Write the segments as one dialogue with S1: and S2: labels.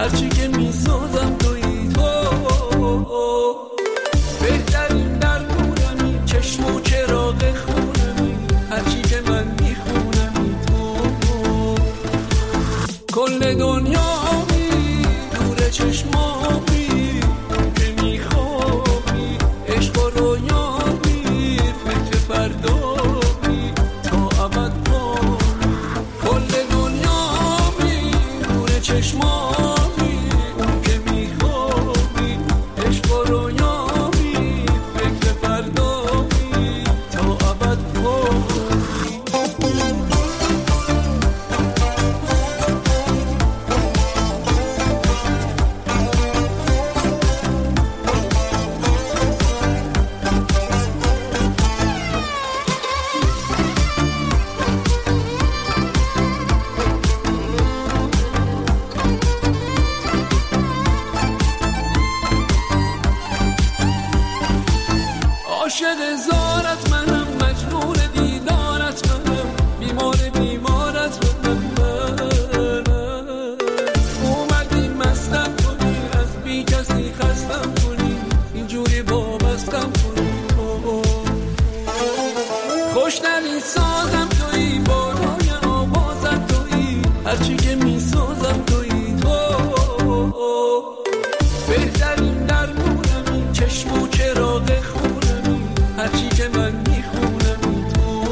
S1: هرچی که میسازم تویی تو، بهترین درمونمی، چشم و چراغ خونمی، هرچی که من میخونمی تو، کل دنیامی دور چشمامی که میخوابی، عشق و رویامی، فکر فردامی تا ابد پا، کل دنیامی دور چشمامی که میخوابی، عشق و رویامی، فکر فردامی تا ابد پا. عاشق زارت منم، مجنون دیدارت منم، بیمار بیمارت منم، اومدی مستم کنی، از بی کسی خستم کنی، اینجوری وابستم کنی، خوشترین سازم تویی، بالای آوازم تویی، هرچی که میسازم تویی تو، بهترین درمونمی، چشم و چراغ خونمی، هرچی که من میخونم تو،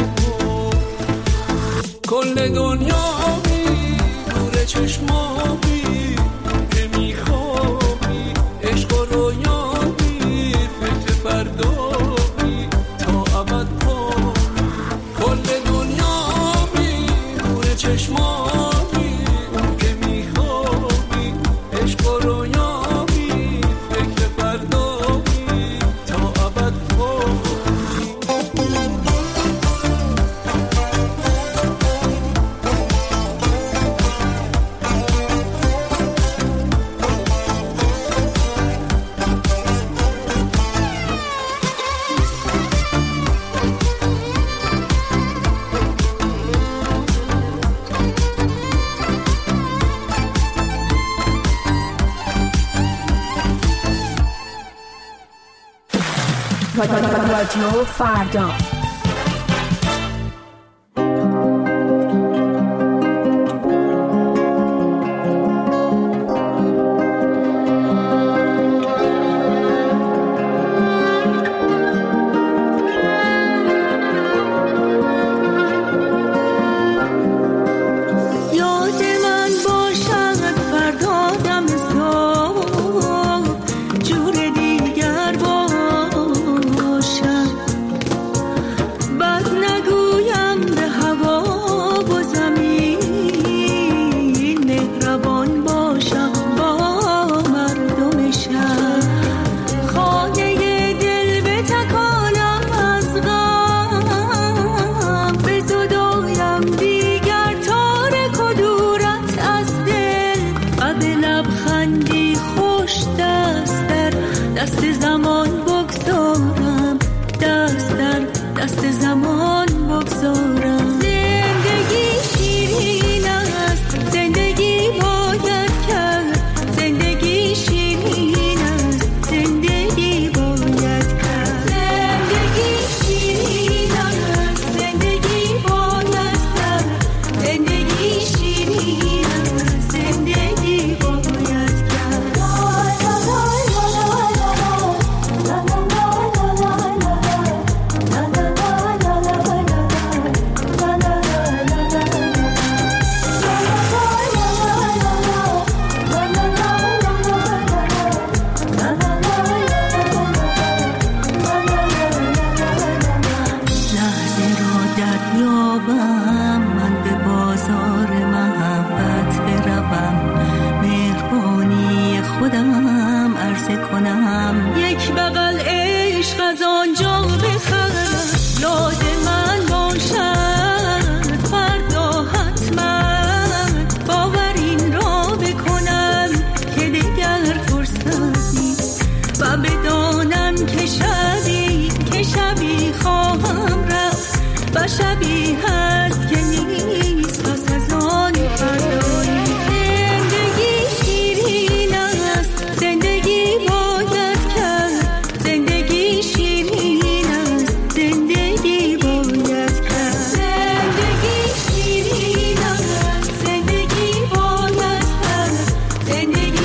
S1: کل دنیامی دور چشمامی که میخوابی، عشق و رویامی، فکر فردامی تا ابد پا، کل دنیامی دور چشمامی که میخوابی، عشق و رویامی، فکر فردامی تا ابد پا.
S2: رادیو فردا.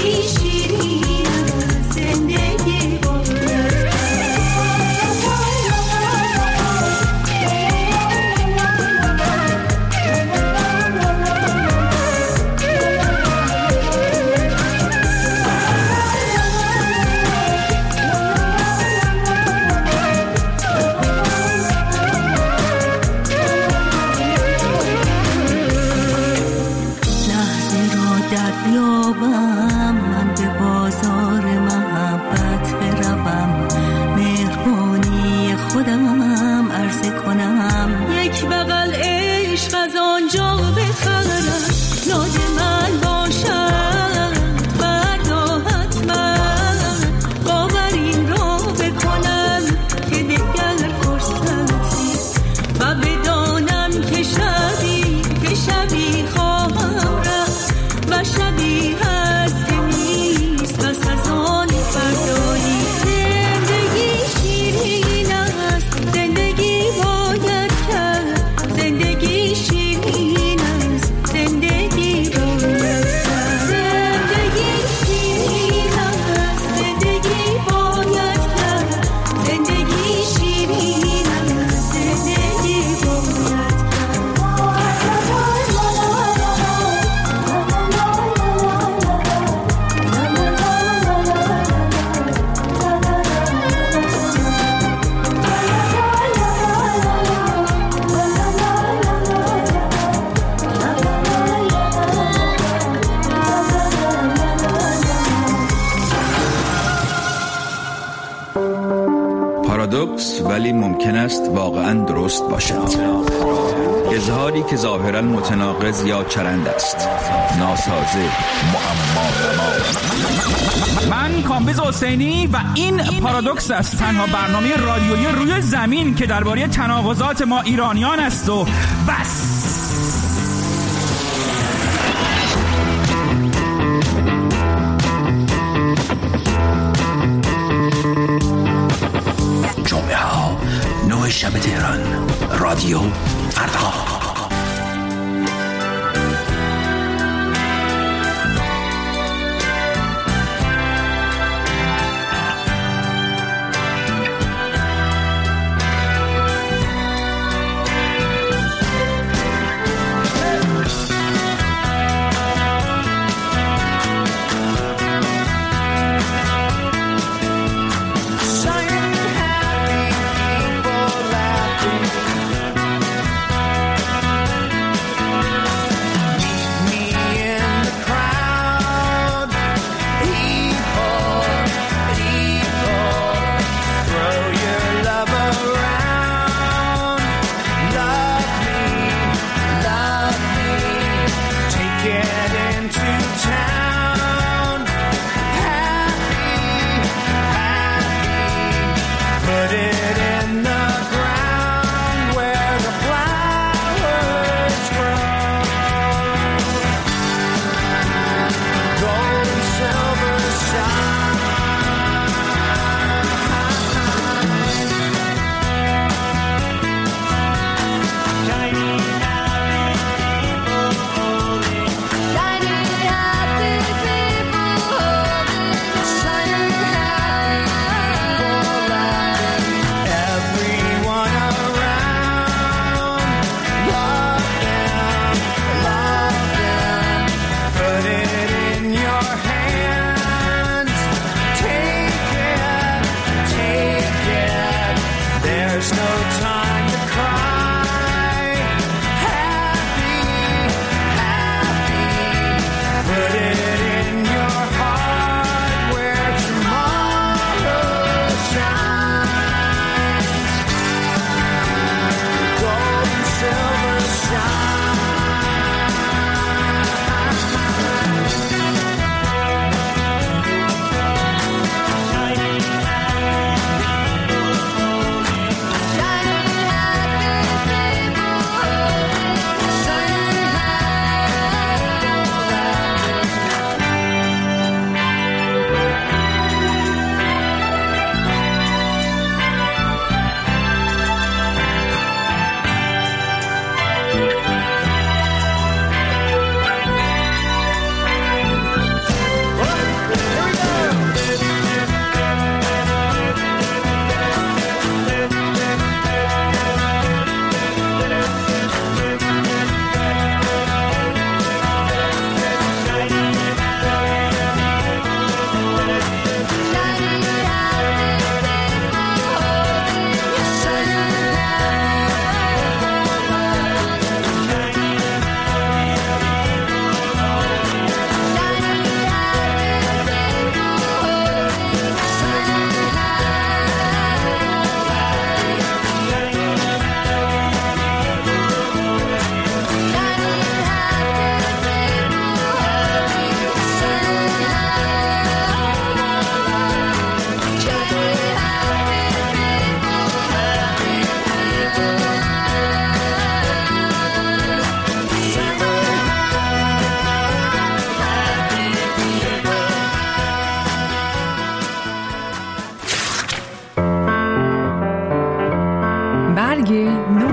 S2: پارادوکس ولی ممکن است واقعاً درست باشد. اظهاری که ظاهراً متناقض یا چرند است، ناسازه، معما.
S3: من کامبیز حسینی و این پارادوکس است، تنها برنامه رادیویی روی زمین که درباره تناقضات ما ایرانیان است و بس.
S4: جمعه ها 9 شب تهران، رادیو فردا.
S5: رنگ نو.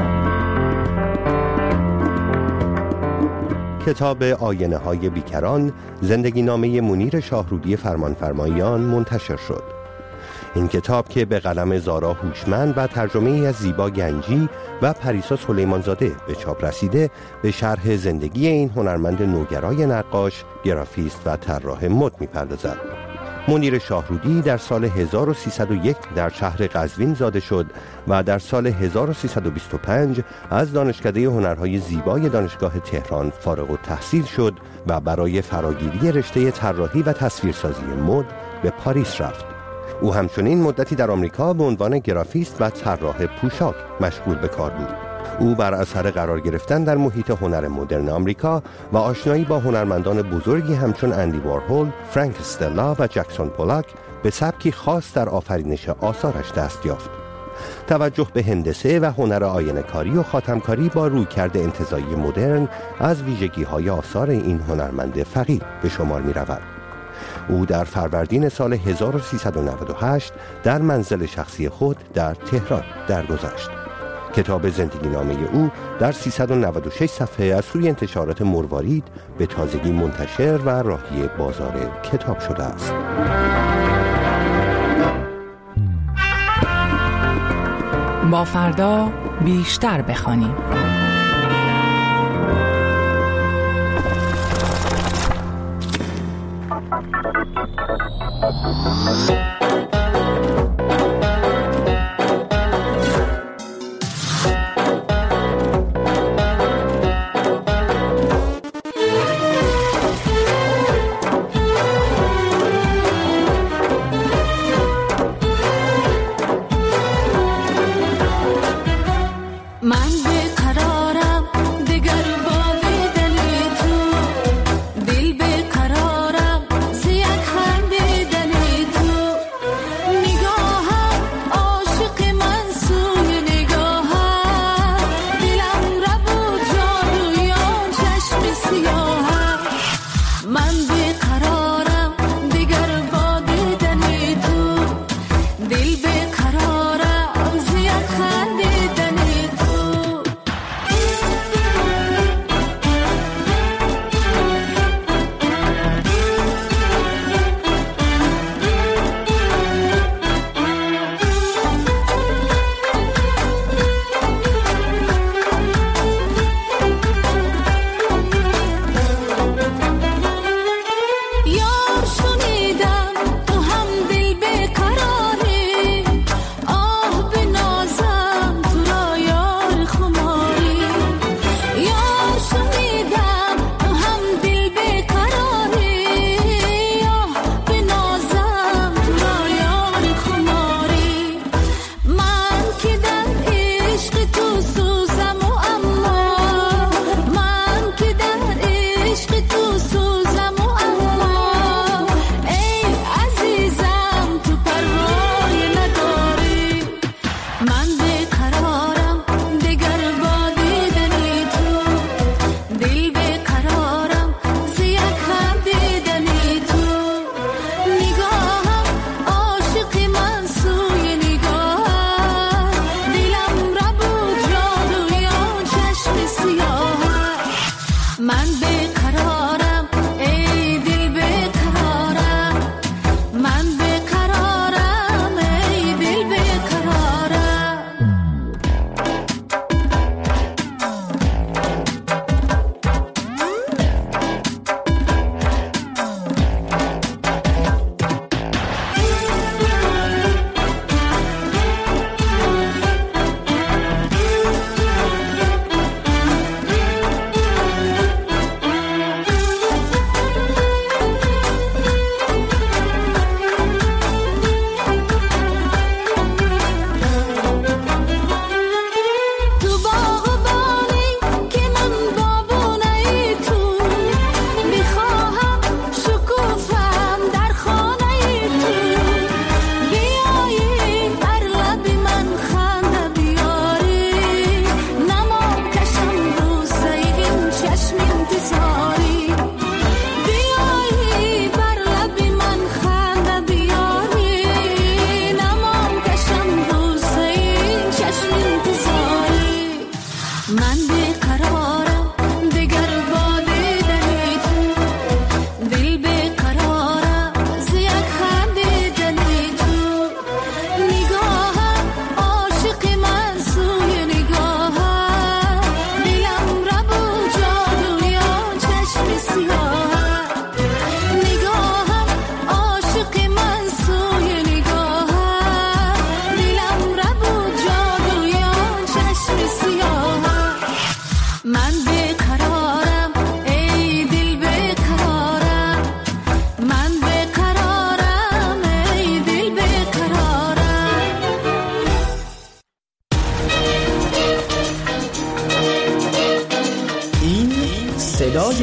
S6: کتاب آینه‌های بیکران، زندگی نامه منیر شاهرودی فرمانفرمایان منتشر شد. این کتاب که به قلم زارا هوشمند و ترجمه از زیبا گنجی و پریسا سلیمانزاده به چاپ رسیده، به شرح زندگی این هنرمند نوگرای نقاش، گرافیست و طراح مد می‌پردازد. منیر شاهرودی در سال 1301 در شهر قزوین زاده شد و در سال 1325 از دانشکده هنرهای زیبای دانشگاه تهران فارغ التحصیل شد و برای فراگیری رشته طراحی و تصویرسازی مد به پاریس رفت. او همچنین مدتی در آمریکا به عنوان گرافیست و طراح پوشاک مشغول به کار بود. او بر اثر قرار گرفتن در محیط هنر مدرن آمریکا و آشنایی با هنرمندان بزرگی همچون اندی وارهول، فرانک استلا و جکسون پولاک به سبکی خاص در آفرینش آثارش دست یافت. توجه به هندسه و هنر آینه‌کاری و خاتمکاری با رویکرد انتزاعی مدرن از ویژگی‌های آثار این هنرمند فقید به شمار می‌رود. او در فروردین سال 1398 در منزل شخصی خود در تهران درگذشت. کتاب زندگی نامه او در 396 صفحه از سوی انتشارات مروارید به تازگی منتشر و راهی بازار کتاب شده است.
S5: با فردا بیشتر بخوانیم.
S7: نگاه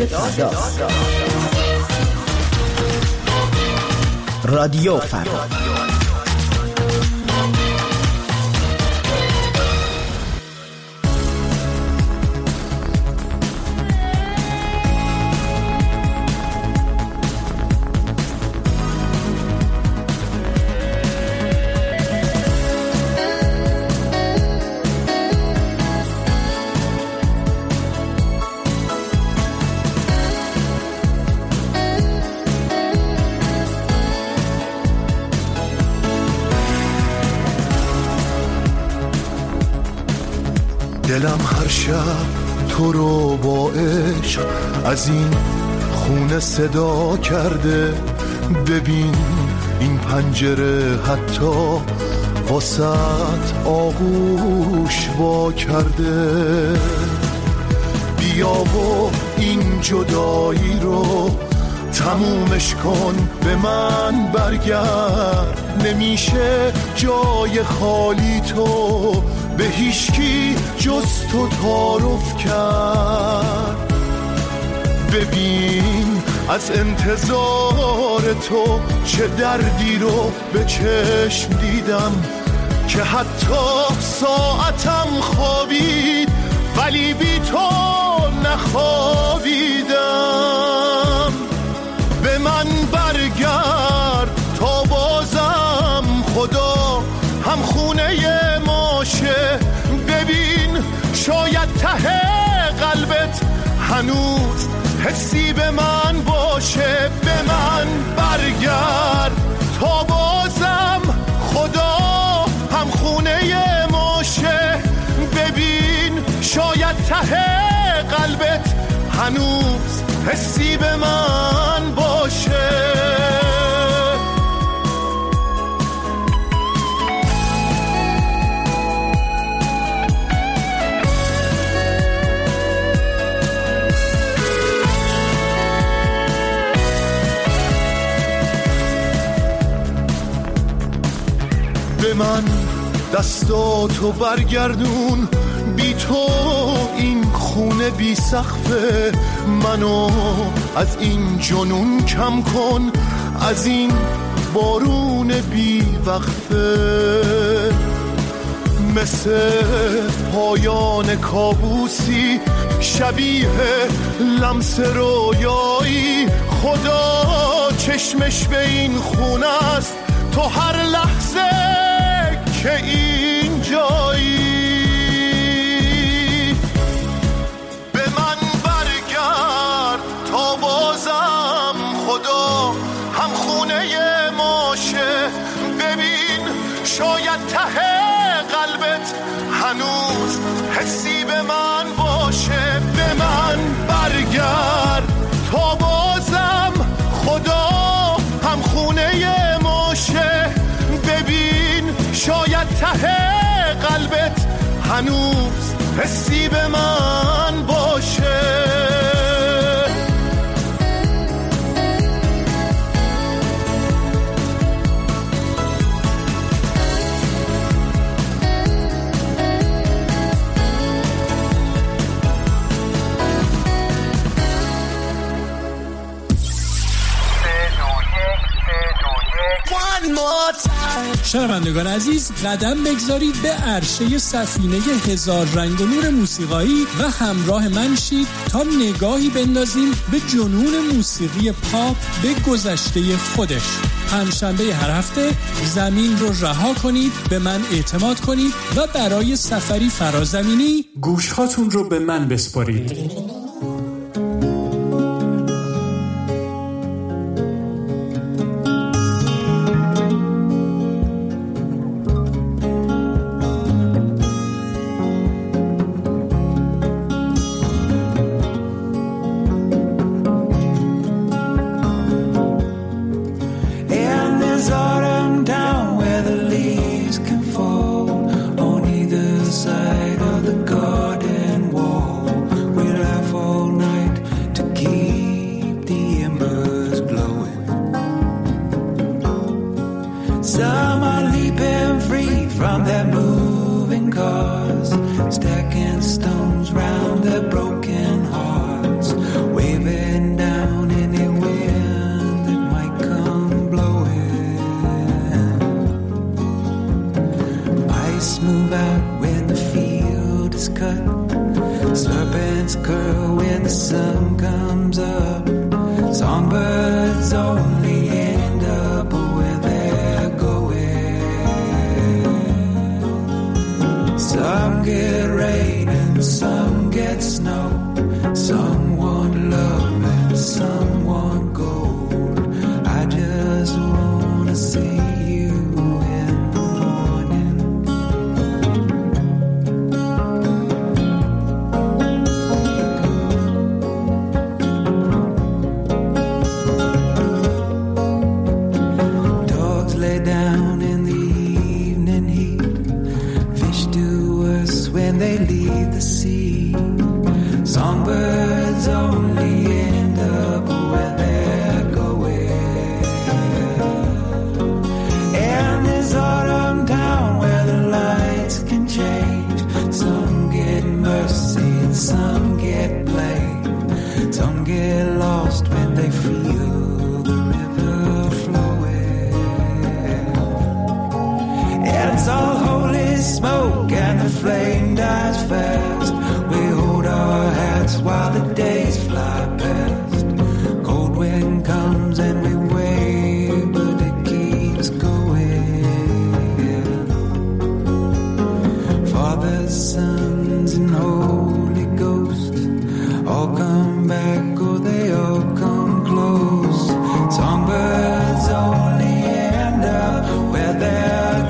S7: فردا. رادیو فردا.
S8: دلم هر شب تو رو با عشق از این خونه صدا کرده. ببین این پنجره حتی واسط آغوش وا کرده. بیا و این جدایی رو تمومش کن، به من برگرد. نمیشه جای خالی تو به هیچکی جز تو تعارف کرد. ببین از انتظار تو چه دردی رو به چشم دیدم، که حتی ساعتم خوابید ولی بی تو نخوابیدم. به من برگرد تا بازم خدا هم خونه ماشه. ببین شاید ته قلبت هنوز حسی به من باشه. به من برگرد تا بازم خدا هم خونه ماشه. ببین شاید ته قلبت هنوز حسی به من باشه. به من دستاتو برگردون، بی تو این خونه بی سقفه. منو از این جنون کم کن، از این بارون بی وقفه. مثل پایان کابوسی شبیه لمس رویایی. خدا چشمش به این خونه است تو هر لحظه که این جایی. به من برگرد تا بازم خدا هم خونه ماشه. ببین شاید ته قلبت هنوز حسی به من باشه. به من برگرد تا بازم خدا هم خونه ماشه. ببین شاید ته قلبت هنوز حسی به من باشه.
S9: شنوندگان عزیز، قدم بگذارید به عرشه سفینه هزار رنگ و نور موسیقایی و همراه من شید تا نگاهی بندازیم به جنون موسیقی پاپ به گذشته خودش. پنجشنبه هر هفته زمین رو رها کنید، به من اعتماد کنید و برای سفری فرازمینی گوشهاتون رو به من بسپارید.
S1: Stacking stones round their broken hearts, waving sun comes up, songbirds only end up where they're going. Some get rain and some get snow, some want love and some want gold. I just wanna see you in the morning. Dogs lay down in the evening heat, fish do worse when they leave the sea. Songbirds only end up where they're going. And this autumn town where the lights can change, some get mercy and some get blame. Some get lost when they feel the river flowing. And it's all holy smoke and the flame dies fast. We hold our hats while the days fly past. Cold wind comes and we wave, but it keeps going. Fathers, sons, and Holy Ghost all come back or they all come close. Songbirds only end up where they're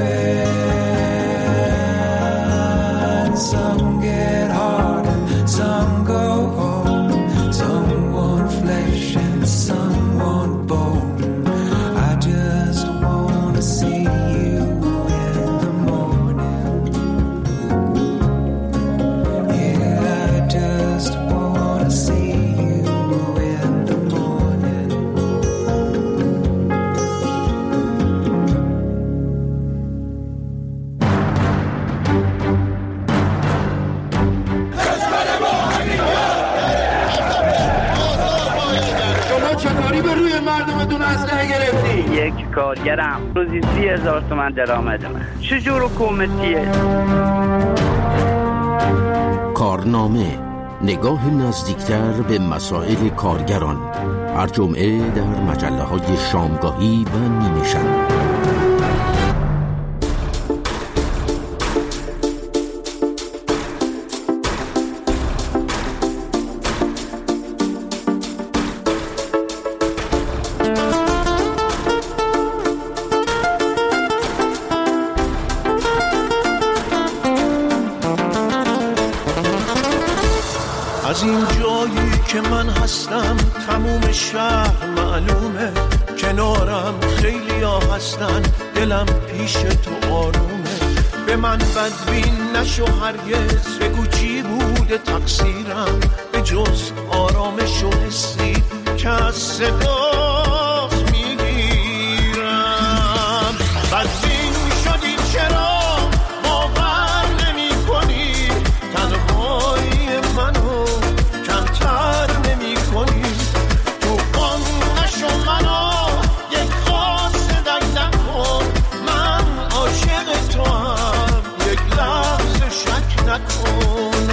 S1: going. Some get hard, some go home, some want flesh and some want bone. I just wanna see you in the morning. Yeah, I just wanna see you in the morning.
S7: شما چطوری به روی مردمتون اسلحه گرفتی؟
S10: یک کارگرم روزی 30,000 تومان درآمد من. چجور حکومتیه؟
S4: کارنامه، نگاه نزدیکتر به مسائل کارگران، هر جمعه در مجله‌های شامگاهی و نیمه شب.
S8: از این جایی که من هستم تموم شهر معلومه، کنارم خیلی ها هستن، دلم پیش تو آرومه. به من بدبین نشو هرگز، بگو چی بوده تقصیرم، به جز آرامش و حسی که از صدات میگیرم. بدبین شدی چرا باور نمی کنی، تنهایی منو کمتر نمی کنی. تو قم نشو منو یک قاصدک نکن، من عاشق تو هم یک لحظه شک نکن.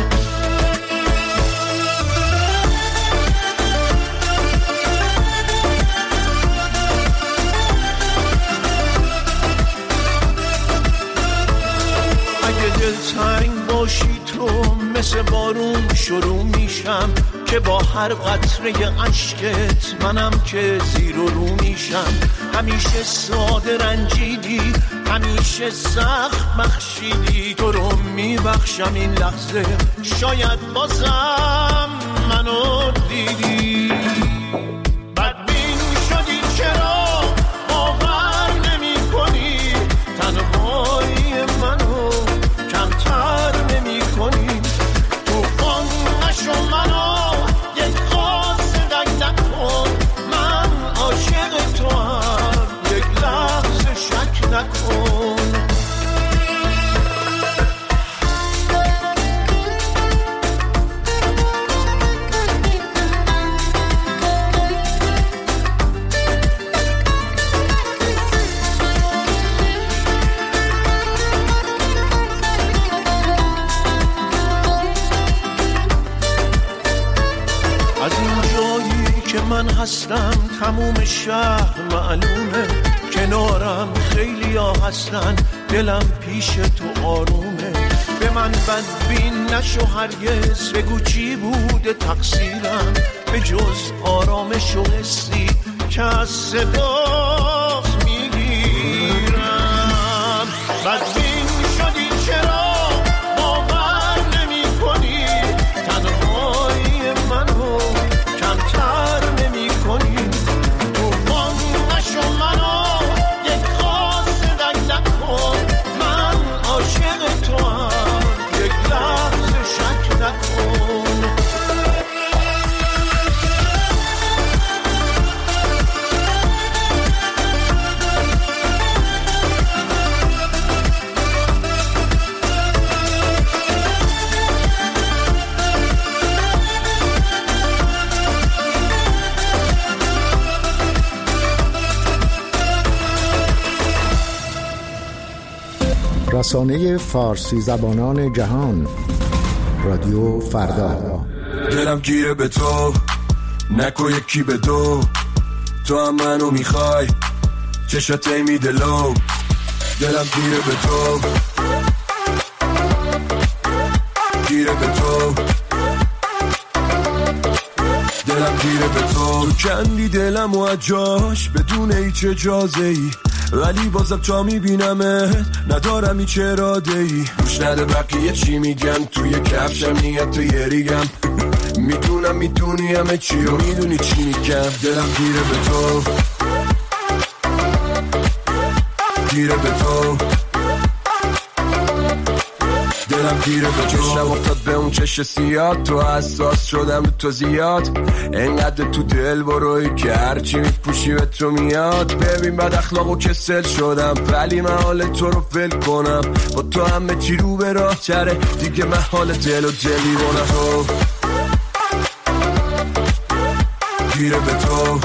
S8: دلتنگ باشی تو مثل بارون شروع میشم، که با هر قطره اشکت منم که زیر و رو میشم. همیشه ساده رنجیدی، همیشه سخت بخشیدی، تو رو میبخشم این لحظه، شاید بازم منو دیدی. بدبین شدی چرا باور نمی کنی، تنهایی منو کمتر نمی کنی. تو قم نشو منو یک قاصدک نکن، من عاشق تو هم یک لحظه شک نکن. هستم تموم شهر معلومه، کنارم خیلی ها هستن دلم پیش تو آرومه. به من بدبین نشو هرگز، بگو چی بوده تقصیرم به جز آرامش و حسی که از صدات میگیرم. بدبین شدی چرا باور نمی کنی، تنهایی منو کمتر نمی کنی. توفان نشو منو یک قاصدک نکن، من عاشق تو هم یک لحظه شک نکن.
S11: رسانه فارسی زبانان جهان، رادیو فردا.
S12: دلم گیره به تو، نکو یکی به دو، تو هم منو میخوای چشات میده لو. دلم گیره به تو، گیره به تو، دلم گیره به تو. کندی دلم و اجاش بدون هیچ اجازه ای، ولی بازم تا میبینمت ندارم هیچ اراده ای. روش نده بقیه چی میگن، توی کفشم نیت تو یه ریگم. میدونم میدونی همه چی و میدونی چی میگم. دلم گیره به تو، گیره به تو، دلم گیره به تو. چشم افتاد به اون چش سیاد، تو حساس شدم تو زیاد. انقدر تو دل بروی که هرچی میپوشی به تو میاد. ببین بد اخلاق و کسل شدم، ولی من حال تو رو ول کنم. با تو همه چی رو به راه تره دیگه، من حال دل و دلی بونم. تو گیره به تو،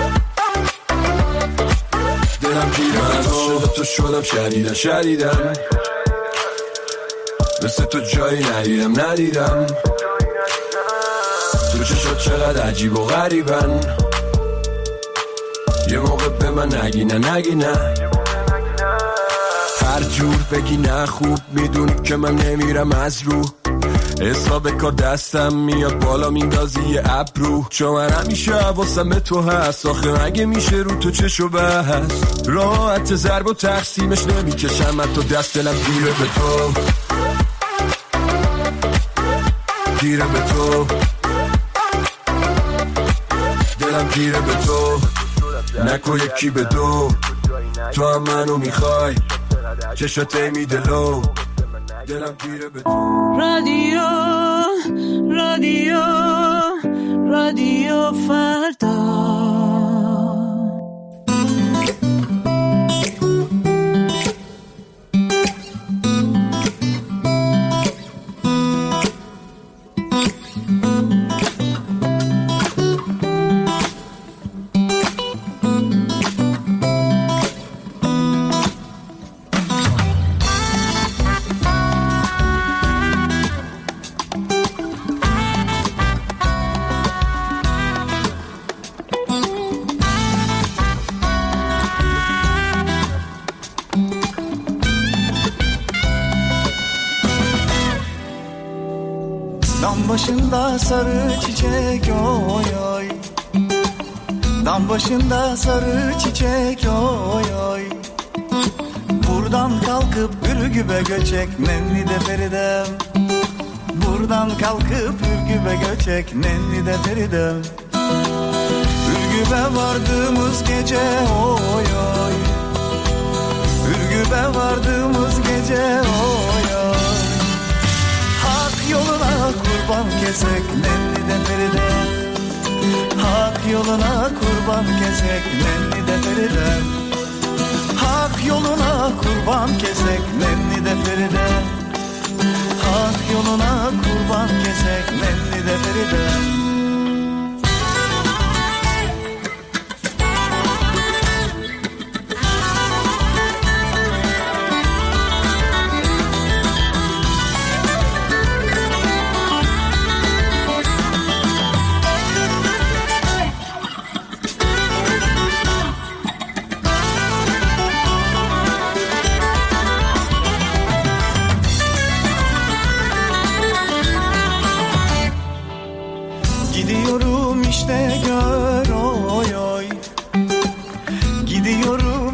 S12: دلم گیره به تو شدم شدیدن شدیدن، مثل تو جایی ندیدم. تو چشات چقدر عجیب و غریبن، یه موقع به من نگی نه. هر جور بگی نه خوب، میدونی که من نمیرم از رو. حساب کار دستم میاد بالا میندازی یه ابرو، چون من همیشه حواسم به تو هست. آخه مگه میشه رو تو چشو بحث، راحت ضرب و تقسیمش نمیکشم من تو دست. دلم گیره به تو، گیره به تو، دلم گیره به تو، نکو یکی به دو، تو هم منو میخوای چشات میده لو. دلم گیره به تو.
S1: رادیو رادیو رادیو فردا.
S13: Dam başında sarı çiçek oy oy, dam başında sarı çiçek oy oy. Buradan kalkıp Ürgüp'e göçek nenni de Feridem. Buradan kalkıp Ürgüp'e göçek nenni de Feridem. Ürgüp'e vardığımız gece oy oy, Ürgüp'e vardığımız gece oy oy. Yoluna kurban kesek nenni de Feride, hak yoluna kurban kesek nenni de Feride, hak yoluna kurban kesek nenni de Feride, hak yoluna kurban kesek nenni de Feride.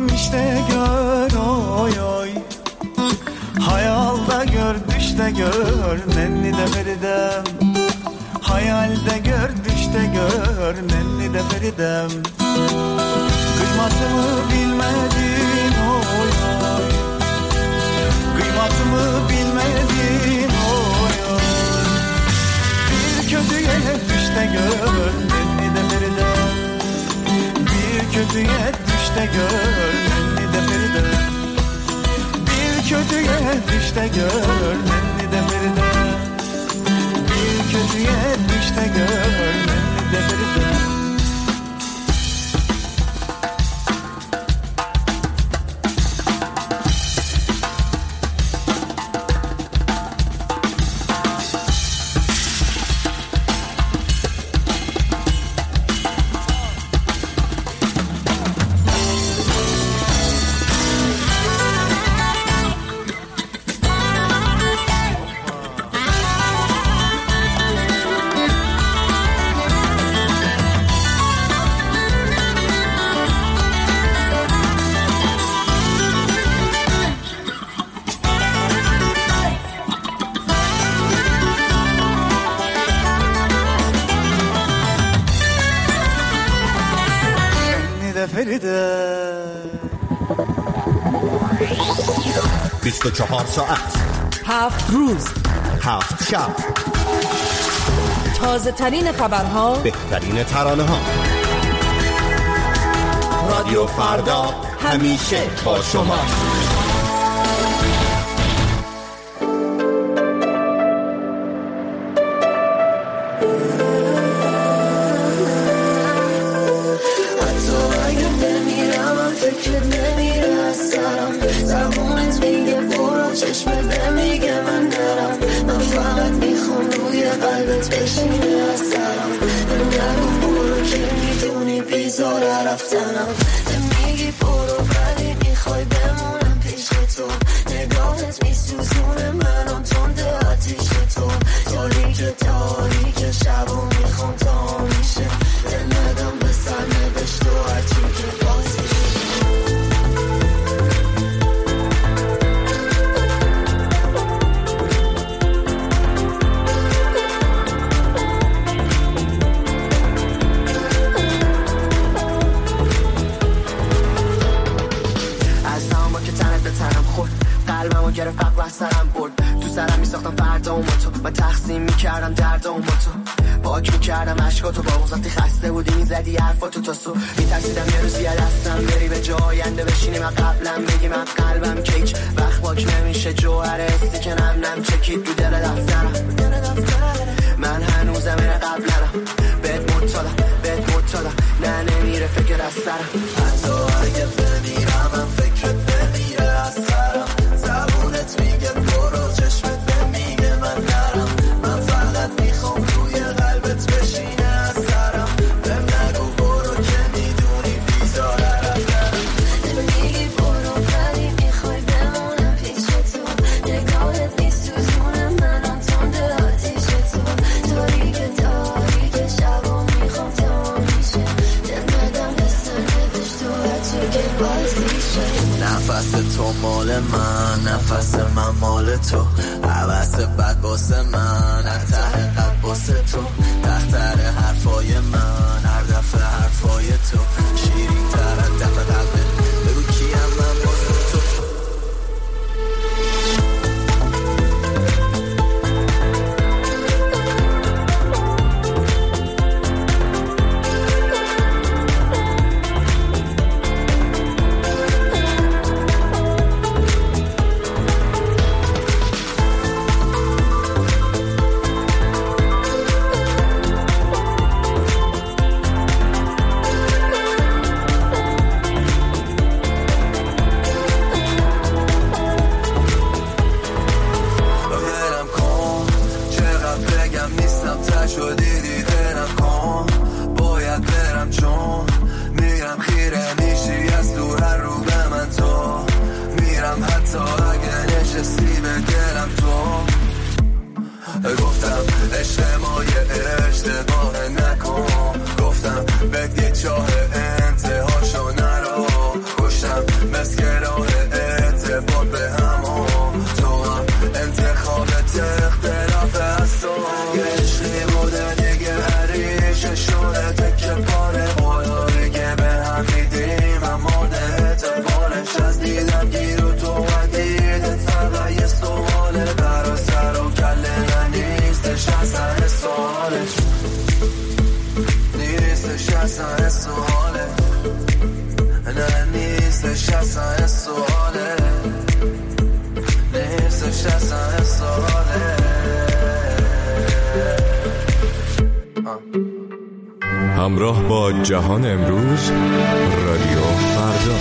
S13: işte gör oy oy. Hayalda gör düşte gör nenni de feridem. Hayalde gör düşte gör nenni de feridem. Kıymatımı bilmedin oy oy. Kıymatımı bilmedin oy oy. Bir kötüye düşte gör nenni de feridem. Bir kötüye düşte gör nenni de feridem. Bir kötüye düşte gör nenni de feridem. Bir kötüye düşte gör nenni de feridem.
S14: فريدة 24 ساعت
S5: 7 روز
S14: 7 شب
S5: تازه ترین خبرها
S14: بهترین ترانه ها رادیو فردا همیشه با شماست.
S15: اصلا سواله نیستش اصلا سواله
S16: همراه با جهان امروز رادیو فردا.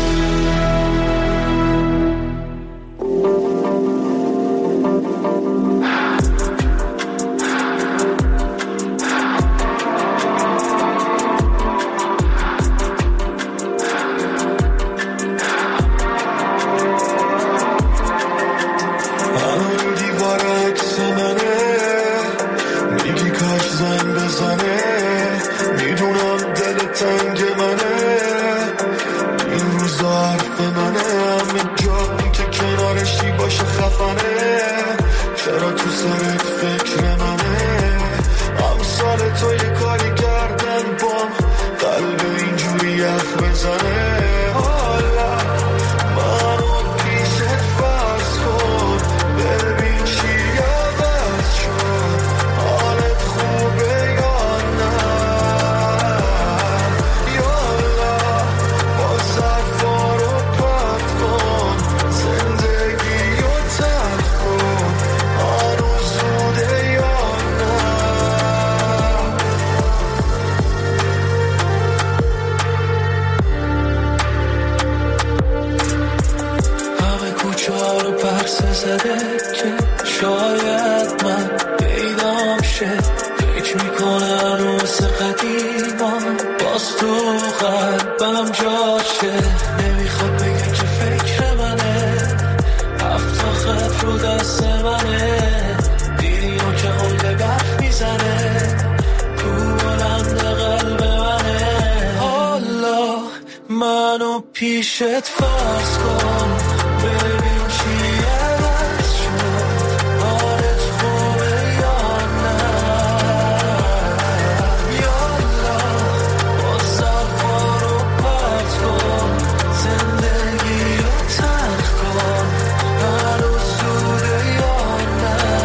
S15: پیشت فرض کن ببین چی عوض شد حالت خوبه یا نه یالا با ظرفا رو پرت کن زندگی رو تلخ کن هنوز زوده یا نه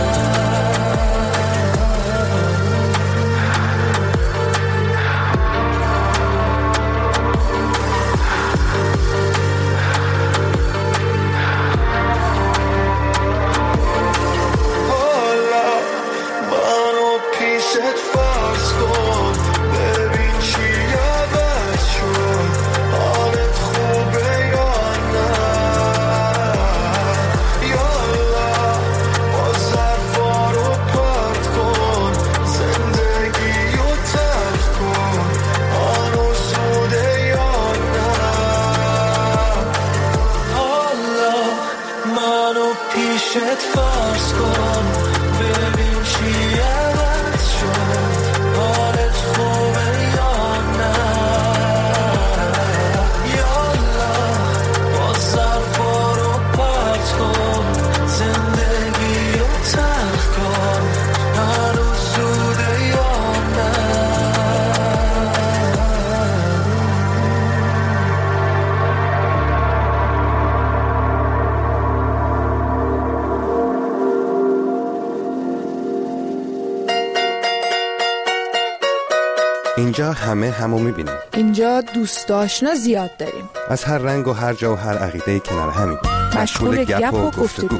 S6: اینجا همه همو میبینیم.
S5: اینجا دوست آشنا زیاد داریم.
S6: از هر رنگ و هر جا و هر عقیده کنار همین.
S5: مشغول گپ و گفتگو.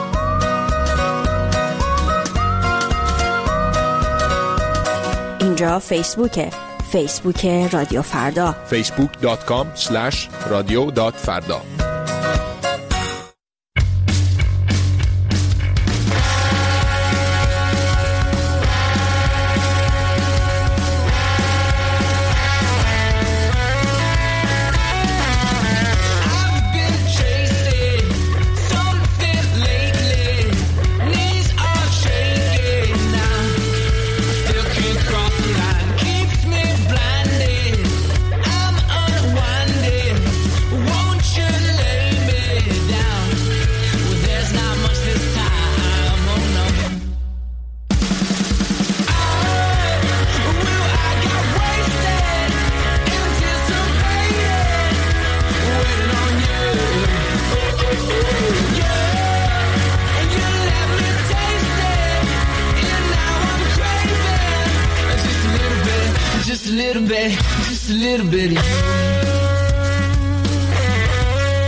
S17: اینجا فیسبوکه. فیسبوک رادیو فردا.
S16: facebook.com/radio.farda.
S15: Just a little bit of you.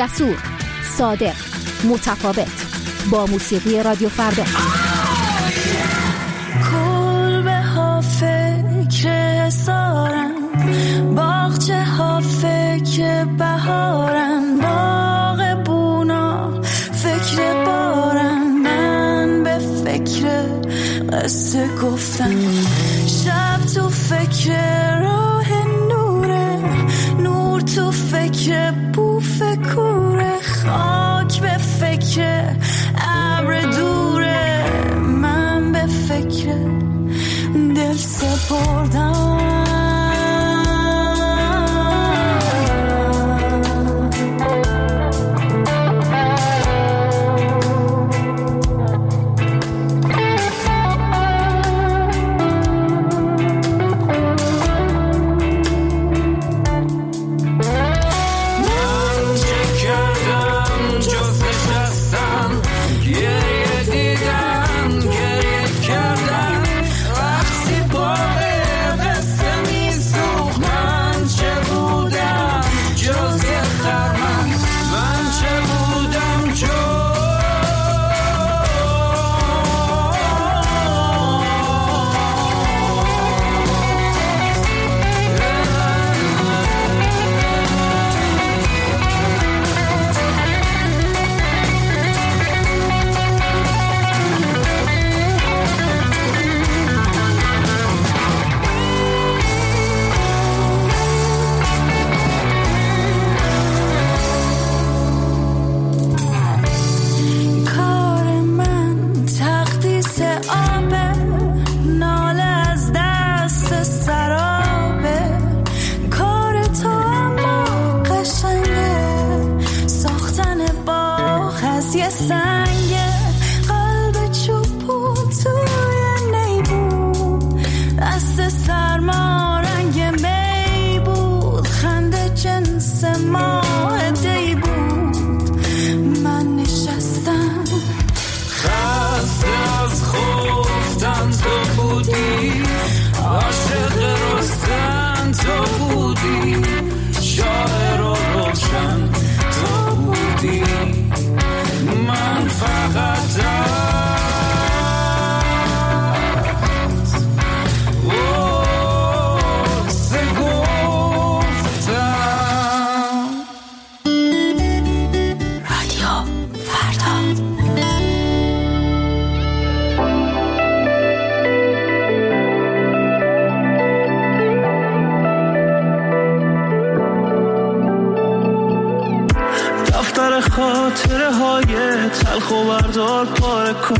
S18: جسور، صادق، متفاوت. با موسیقی رادیو فردا.
S15: کلبه ها فکر سارن، باغچه ها فکر بهارن، باغ بونا فکر بارن، من به فکر قصه گفتن، شب تو فکر راه نوره، نور تو فکر بوف کوره، خاک به فکر ابر دوره، من به فکر دل سپردم.
S8: خاطره های تلخ و بردار پاره کن،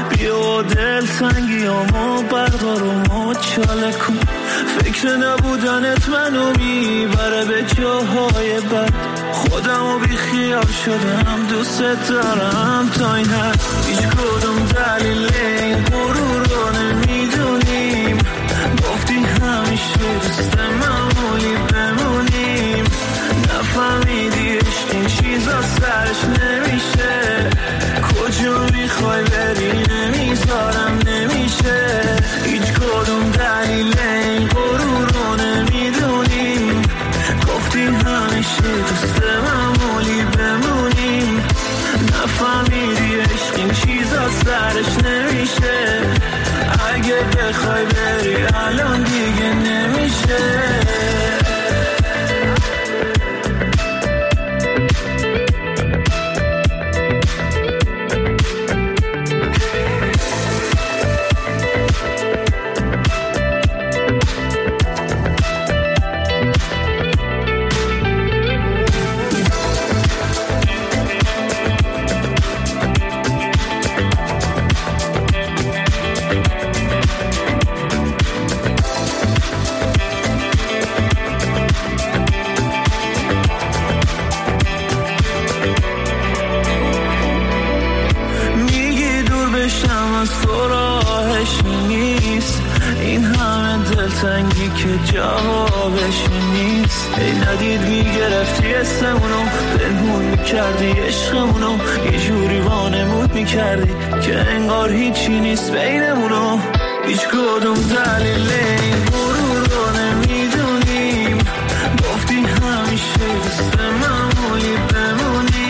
S8: بیا دل تنگیامو بردار و مچاله کن، فکر نبودنت منو میبره به جاهای بد، خودمو بی خیال شدم دوست دارم تا این حد، هیچ کدوم دلیل این غرور رو نمیدونیم، گفتی همیشه دوست معمولی بمونیم، نفهمیدی عشق این چیزا سرش نمیشه، کجا میخوای بری نمیذارم نمیشه، هیچ کدوم دلیل این غرور رو نمیدونیم، گفتی همیشه دوست معمولی بمونیم، نفهمیدی عشق این چیزا سرش نمیشه، اگه بخوای بری الان دیگه نمیشه. سنگی که جوابش نیست، ای ندید میگرفتی اسمونو، پنهون میکردی عشقمونو، یه جوری وانمود میکردی که انگار هیچی نیست بینمونو، هیچ کدوم دلیل این غرور رو نمیدونیم، گفتی همیشه دوست معمولی بمونی،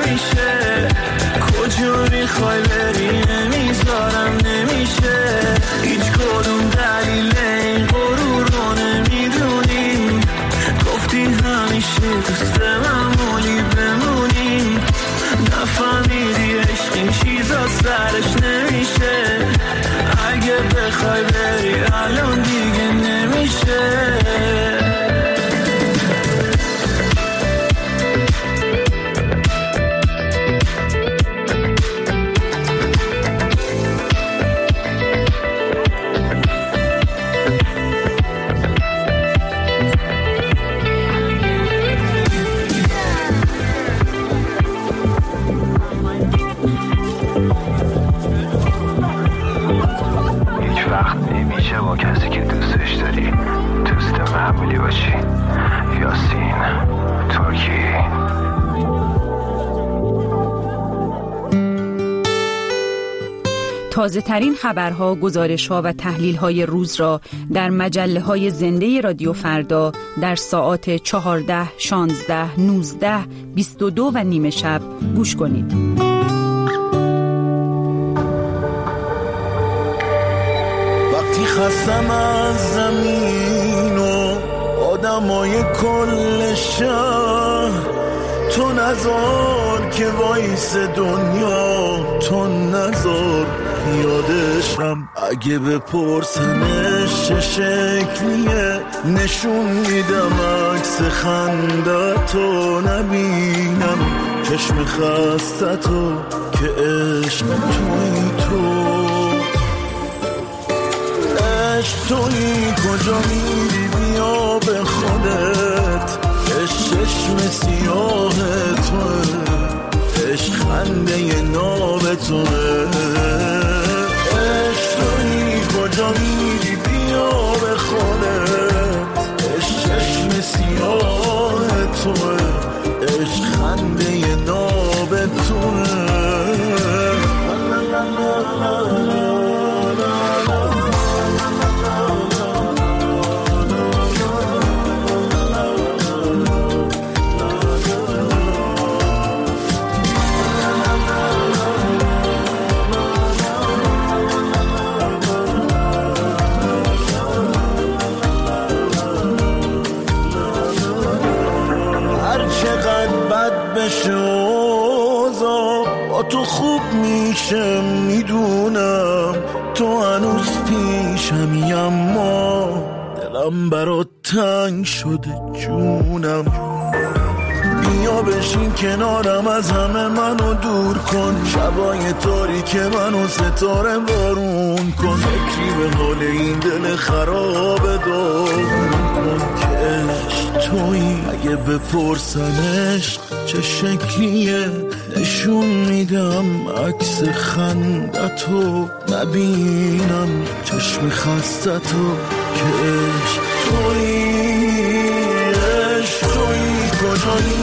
S8: نمیشه کجا میخوای بری نمیذارم نمیشه هیچ کدوم دلیل این غرور رو نمیدونی گفتی همیشه دوست معمولی بمونی نفهمیدی عشق این چیزا سرش نمیشه اگه بخوای بری الان دیگه نمیشه
S19: با کسی که دوستش داری دوست معمولی باشی. یاسین ترکی.
S20: تازه ترین خبرها، گزارش‌ها و تحلیل‌های روز را در مجله‌های زنده رادیو فردا در ساعات 14، 16، 19، 22 و نیم شب گوش کنید.
S8: خستم از زمین و آدمای کل شهر تو نذار که وایس دنیا تو نذار یادشم اگه بپرسنش چه شکلیه نشون میدم عکس خندتو نبینم چشم خستتو که عشق توی تو تویی کجا میری بیا به خودت چشم سیاه توه عشق خنده ناب توه تویی کجا میری بیا به خودت چشم سیاه توه عشق خنده ناب توه تو خوب میشه میدونم تو هنوز پیشمی اما دلم برات تنگ شده جونم بیا بشین کنارم از همه منو دور کن شبای تاریک منو ستاره بارون کن فکری به حال این دل خراب داغون کن که عشق تویی اگه بپرسنش چه شکلیه نشون میدم عکس خندتو نبینم چشم خستتو که عشق تویی کجایی